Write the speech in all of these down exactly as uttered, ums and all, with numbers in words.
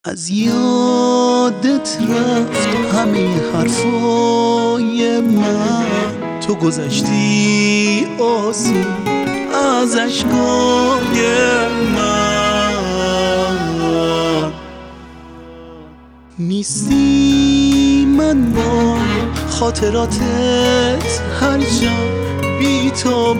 از یادت رفت همه حرفای من، تو گذشتی آسون از اشکای من. نیستی من با خاطراتت هر جا بی تو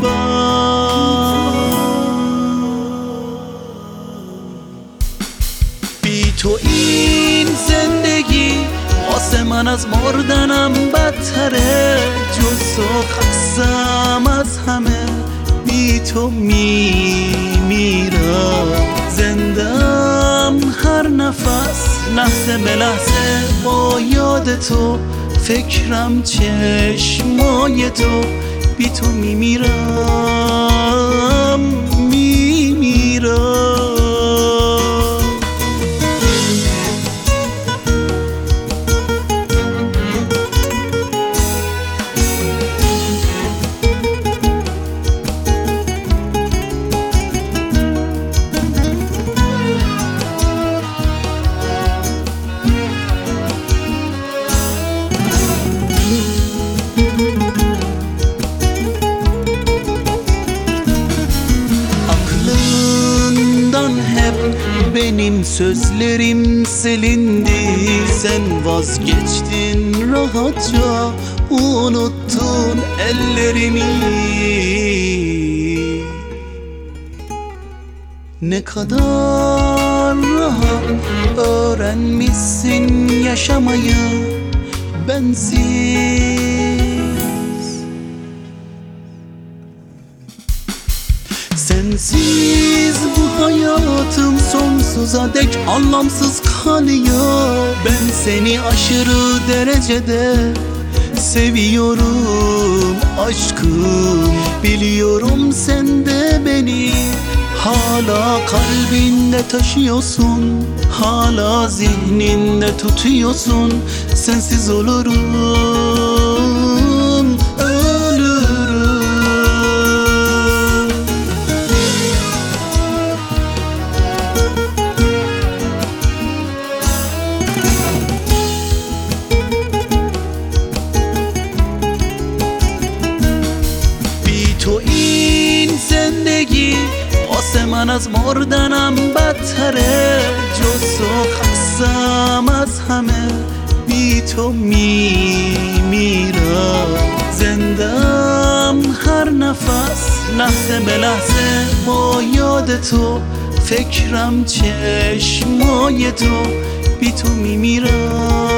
بی تو این زندگی واسه من از مردنم بدتره، جز تو خستم از همه، بی تو میمیرم. زندم هر نفس لحظه به لحظه با یاد تو، فکرم چشمای تو، بی تو میمیرم میمیرم. Benim sözlerim silindi, sen vazgeçtin rahatça, unuttun ellerimi. Ne kadar rahat öğrenmişsin yaşamayı bensiz. Sensiz bu hayatım sonsuza dek anlamsız kalıyor. Ben seni aşırı derecede seviyorum aşkım. Biliyorum sen de beni hala kalbinde taşıyorsun, hala zihninde tutuyorsun. Sensiz olurum, ölürüm. تو این زندگی واسه من از مردنم بدتره، جز تو خستم از همه، بی تو میمیرم. زندم هر نفس لحظه به لحظه با یاد تو، فکرم چشمای تو، بی تو میمیرم.